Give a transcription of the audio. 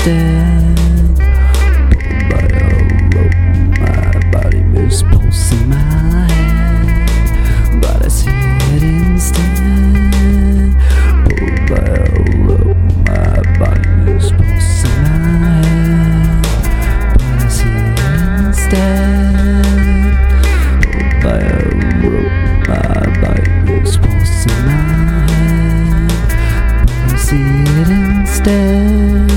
instead. Pulled by a rope, my body moves pulsing my head, but I see it instead. Pulled by a rope, my body moves pulsing my head, but I see it instead. Pulled by a rope, my body moves pulsing my head, but I see it instead.